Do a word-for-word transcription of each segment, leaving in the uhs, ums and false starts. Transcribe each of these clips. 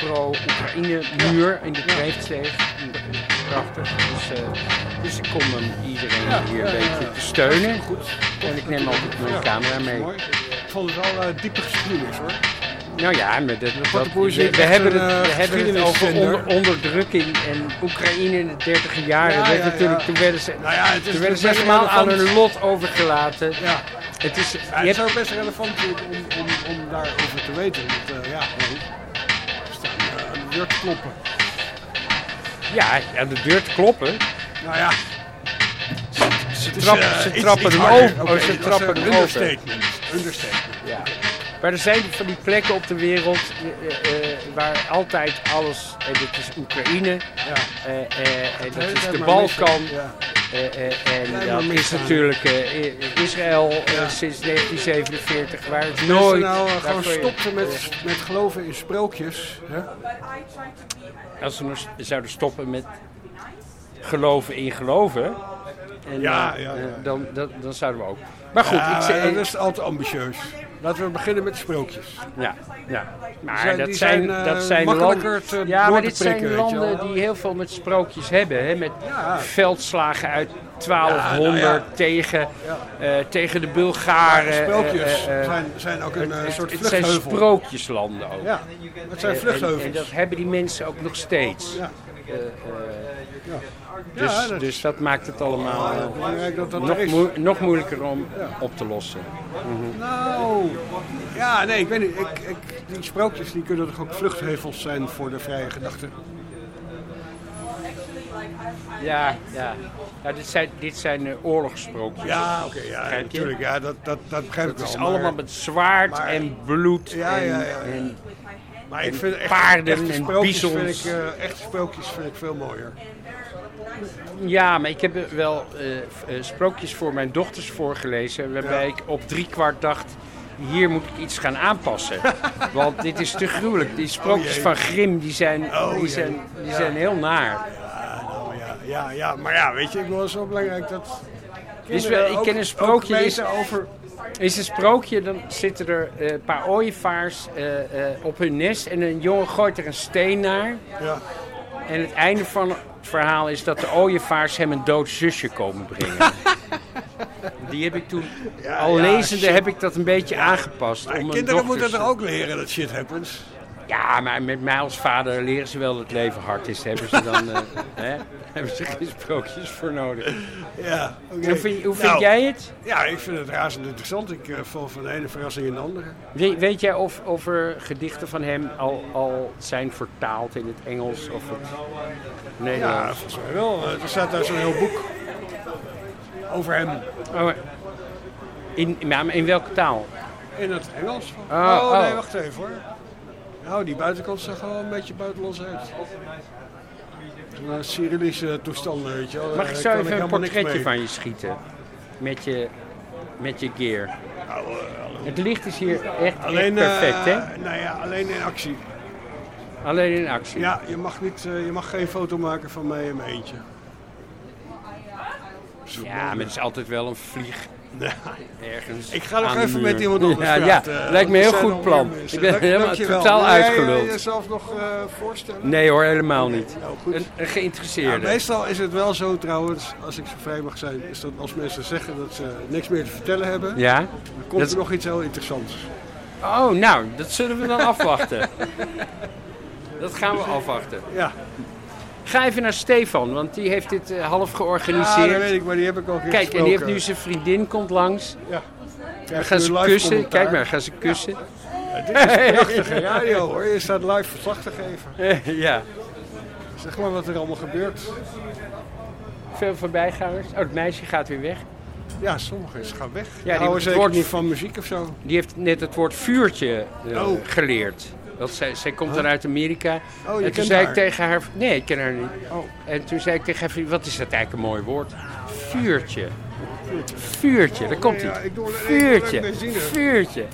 pro-Oekraïne-muur in de Kreeftsteeg. Prachtig. Dus, uh, dus ik kom hem iedereen ja, hier ja, een beetje ja. te steunen. Goed. En ik neem altijd mijn ja, camera mee. Mooi. Ik vond het wel uh, diepe geschiedenis hoor. Nou ja, maar dat, dat, we, we, we hebben het, we hebben het over onder, onderdrukking en Oekraïne in de dertiger jaren. Ja, ja, natuurlijk, ja. Toen werden ze, nou ja, toen werden ze helemaal aan hun lot overgelaten. Ja. Het is, ja, je het hebt... is ook best relevant om, om, om daarover te weten. Want, uh, ja, we staan uh, aan de deur te kloppen. Ja, aan de deur te kloppen. Nou ja. Ze, ze, trap, uh, ze trappen hem over. Okay, ze trappen hem understatement. Understatement. Ja. Maar er zijn van die plekken op de wereld uh, uh, waar altijd alles, en dat is Oekraïne, ja. uh, uh, en dat is de Balkan, ja. uh, uh, en dat is natuurlijk uh, Israël uh, ja. sinds negentien zevenenveertig, waar het Als nooit... nou uh, gewoon stopten met, uh, met geloven in sprookjes, hè? Als we nou zouden stoppen met geloven in geloven, en, ja, uh, ja, ja. Uh, dan, dan, dan zouden we ook... Maar goed, ja, ik zeg... dat is al te ambitieus. Laten we beginnen met sprookjes. Ja, ja. Maar zijn, dat zijn, zijn, uh, dat zijn makkelijker te landen, ja, maar dit prikken, zijn landen die heel veel met sprookjes hebben. Hè? Met ja. veldslagen uit twaalfhonderd ja, nou ja. tegen, ja. Uh, tegen de Bulgaren. Ja, sprookjes uh, uh, zijn, zijn ook een uh, het, soort het vluchtheuvel. Het zijn sprookjeslanden ook. Ja, het zijn vluchtheuvels. En, en dat hebben die mensen ook nog steeds. Ja. Uh, uh, ja. Dus, ja, dat, dus dat maakt het allemaal uh, dat dat nog, moe- nog moeilijker om ja. op te lossen. Mm-hmm. Nou, ja, nee, ik weet niet. Ik, ik, die sprookjes die kunnen toch ook vluchtheuvels zijn voor de vrije gedachte? Ja, ja. ja dit zijn, dit zijn uh, oorlogssprookjes. Ja, oké, okay, ja, natuurlijk. Ja, dat, dat, dat begrijp ik wel. Het is allemaal met zwaard maar, en bloed ja, en, ja, ja, ja. en, maar ik vind echt, paarden echte en sprookjes bisons. Vind ik, uh, echte sprookjes vind ik veel mooier. Ja, maar ik heb wel uh, uh, sprookjes voor mijn dochters voorgelezen, waarbij ja. ik op drie kwart dacht, hier moet ik iets gaan aanpassen. Want dit is te gruwelijk. Die sprookjes oh van Grimm, die zijn, oh die zijn, die ja. zijn heel naar. Ja, nou ja, ja, ja, maar ja, weet je, ik wil zo belangrijk dat... Dus we, ik ken een sprookje, is, over... is een sprookje, dan zitten er een uh, paar ooievaars uh, uh, op hun nest en een jongen gooit er een steen naar. Ja. En het einde van het verhaal is dat de ooievaars hem een dood zusje komen brengen. Die heb ik toen, ja, al ja, lezende, shit. heb ik dat een beetje ja. aangepast. Maar om kinderen moeten er ook leren dat shit happens. Ja, maar met mij als vader leren ze wel dat het leven hard is. Hebben ze dan uh, hè? hebben ze geen sprookjes voor nodig. Ja, okay. Hoe vind, hoe vind nou, jij het? Ja, ik vind het razend interessant. Ik uh, val van de ene verrassing in de andere. We, weet jij of, of er gedichten van hem al, al zijn vertaald in het Engels of het Nederlands? Ja, volgens mij wel. Er staat daar zo'n heel boek over hem. Oh, in, in, in welke taal? In het Engels. Oh, oh, oh nee, oh. wacht even hoor. Nou, die buitenkant zag wel een beetje buitenlands uit. Een Cyrillische toestanden, weet je wel. Mag ik zo even een portretje van je schieten? Met je, met je gear. Nou, uh, het licht is hier echt, alleen, echt perfect, uh, hè? Nou ja, alleen in actie. Alleen in actie? Ja, je mag, niet, uh, je mag geen foto maken van mij in mijn eentje. Ja, maar het is altijd wel een vlieg. Ja. Ergens ik ga nog even met iemand anders ja, praten. Ja, lijkt me een heel goed plan. Ik ben helemaal totaal uitgeluld. Wil je jezelf nog uh, voorstellen? Nee hoor, helemaal niet. Nou, goed. Een, een geïnteresseerde. Ja, meestal is het wel zo trouwens, als ik zo vrij mag zijn, is dat als mensen zeggen dat ze niks meer te vertellen hebben, ja? dan komt dat... er nog iets heel interessants. Oh, nou, dat zullen we dan afwachten. Dat gaan we afwachten. Ja. Ga even naar Stefan, want die heeft dit uh, half georganiseerd. Ja, dat weet ik, maar die heb ik al Kijk, gesproken. En die heeft nu zijn vriendin komt langs. Ja. Dan gaan ze kussen. Commentaar. Kijk maar, gaan ze kussen. Ja. Ja, dit is prachtige radio hoor, je staat live verslag te geven. Ja. Zeg maar wat er allemaal gebeurt. Veel voorbijgangers. Oh, het meisje gaat weer weg. Ja, sommigen gaan weg. Ja, die houden zeker niet van muziek of zo. Die heeft net het woord vuurtje uh, oh. geleerd. Dat zij, zij komt huh? dan uit Amerika. Oh, je en toen zei haar? ik tegen haar... Nee, ik ken haar niet. Oh. En toen zei ik tegen haar... Wat is dat eigenlijk een mooi woord? Vuurtje. Vuurtje, daar komt hij. Ja, ja, vuurtje. Vuurtje.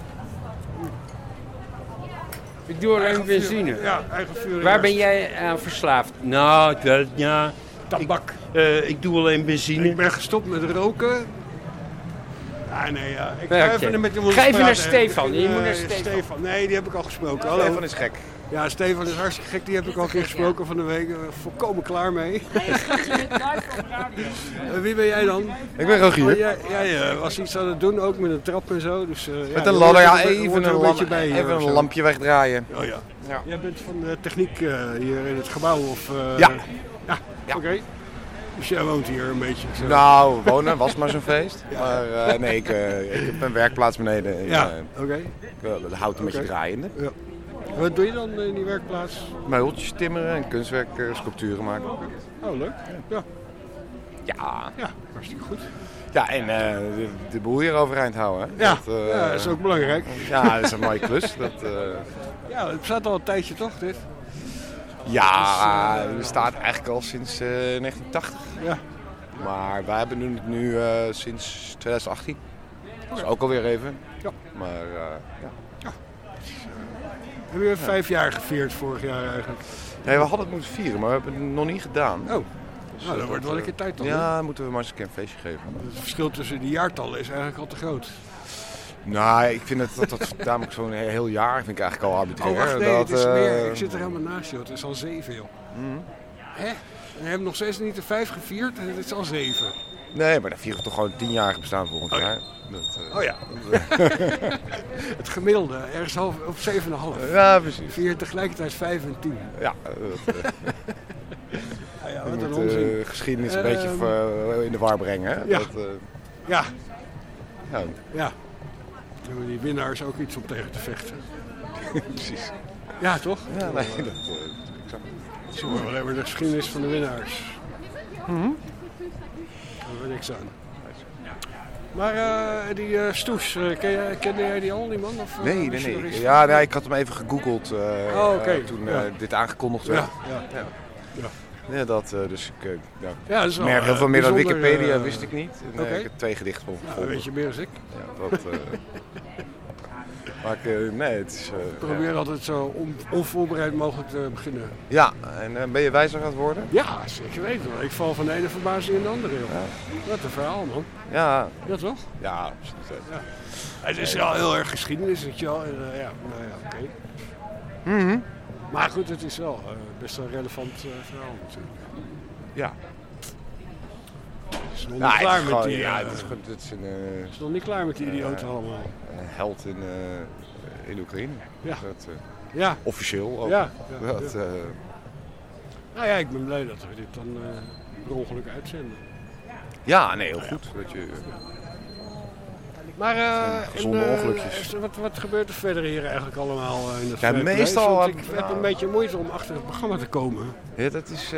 Ik doe alleen benzine. Ja, eigen vuur. Waar ben jij aan verslaafd? Nou, dat, ja... Tabak. Ik, uh, ik doe alleen benzine. Ik ben gestopt met roken. Ah, nee, ja. Ik Nee, ga oké. even met iemand Ga even praten. naar Stefan. Ik vind, Je moet eh, naar Stefan. Nee, die heb ik al gesproken. Hallo. Stefan is gek. Ja, Stefan is hartstikke gek. Die heb ik al een keer gesproken van de week. Uh, volkomen klaar mee. uh, wie ben jij dan? Ik ben Rogier. Oh, jij jij uh, was iets aan het doen, ook met een trap en zo. Dus, uh, Met ja, een ladder, ja, er even een, een, lam- beetje bij hier even of een zo. lampje wegdraaien. Oh ja. Ja. Jij bent van de techniek uh, hier in het gebouw? Of, uh, Ja. Ja, Ja. oké. Okay. Dus jij woont hier een beetje? Zo. Nou, wonen was maar zo'n feest. Ja. Maar uh, nee, ik, uh, ik heb een werkplaats beneden. En, Ja, uh, oké. Okay. ik uh, houd een beetje Oké. draaiende. Ja. Wat doe je dan in die werkplaats? Meubeltjes timmeren en kunstwerk, uh, sculpturen maken. Oh, leuk. Ja, Ja, ja hartstikke goed. ja en uh, de, de boel hier overeind houden. Hè. Ja, dat, uh, ja, dat is ook belangrijk. Ja, dat is een mooie klus. Dat, uh, Ja, het bestaat al een tijdje toch, dit? ja, het bestaat eigenlijk al sinds uh, negentien tachtig. Ja. Maar wij hebben nu, nu uh, sinds twintig achttien. Dat is ook alweer even. Ja. Maar uh, ja. Hebben we vijf jaar gevierd vorig jaar eigenlijk? Nee, we hadden het moeten vieren, maar we hebben het nog niet gedaan. Oh, Dus, nou, dat uh, wordt wel een keer tijd dan. hè? Ja, moeten we maar eens een keer een feestje geven. Het verschil tussen die jaartallen is eigenlijk al te groot. Nou, ik vind het dat, dat namelijk zo'n heel jaar vind ik eigenlijk al arbitrair. Oh, wacht, nee, dat, het is uh, meer. Ik zit er helemaal naast, joh. Het is al zeven, joh. Mm. Hè? En we hebben nog steeds niet de vijf gevierd en het is al zeven. Nee, maar dan vieren we toch gewoon tien jaar bestaan volgend Oh, ja. jaar. Dat, uh, Oh ja. Het gemiddelde, ergens half, op zeven komma vijf. Ja, precies. Vier tegelijkertijd vijf en tien. Ja, dat, uh, Ja, ja, je wat een moet onzin. de geschiedenis een Ehm, beetje uh, in de war brengen. Hè? ja. Dat, uh, Ja, ja, ja. Hebben die winnaars ook iets om tegen te vechten? precies. Ja, toch? Ja, nee, dat, uh, exact. Ze horen alleen maar de geschiedenis van de winnaars. Mhm. Daar hebben we niks aan. Maar uh, die uh, Stoes, uh, ken jij, kende jij die al, die man? Of, uh, Nee, nee, wist je er nee. iets Ja, van? nee, ik had hem even gegoogeld uh, Oh, oké. uh, toen uh, Ja. dit aangekondigd Ja, werd. ja. Ja. Ja. Ja, dat, uh, dus ik uh, ja. Ja, dat is wel, merk heel uh, veel meer dan bijzonder, Wikipedia, uh, wist ik niet. En, uh, oké. ik heb twee gedichten van Nou, gevonden. weet je meer dan ik. Ja, dat, uh, maar ik, uh, nee, het is... Uh, Ik probeer ja. altijd zo on, onvoorbereid mogelijk te beginnen. Ja, en uh, ben je wijzer aan het worden? Ja, zeker weten. Ik val van de ene verbazing in de andere. Joh. Ja. Wat een verhaal, man. Ja, Ja, toch? ja, absoluut. Ja. Het is wel heel erg geschiedenis, weet je wel. En, uh, ja, nou ja, oké. Okay. Mhm. Maar goed, het is wel uh, best een relevant uh, verhaal natuurlijk. Ja. Het is nog niet Ja, klaar het is met gewoon, die... ja, uh, het is, gewoon- het is een, uh, het is nog niet klaar met die idioten allemaal. een held in, uh, in Oekraïne. Ja. Dat, uh, Ja. officieel ook. Ja, ja, dat, ja. uh, Nou ja, ik ben blij dat we dit dan uh, per ongeluk uitzenden. ja, nee, heel goed. Dat je, Maar uh, gezonde en, uh, ongelukjes. Wat, wat gebeurt er verder hier eigenlijk allemaal uh, in het Ja, werkplein? meestal Want heb- ik heb een beetje moeite om achter het programma te komen. ja, dat is, uh,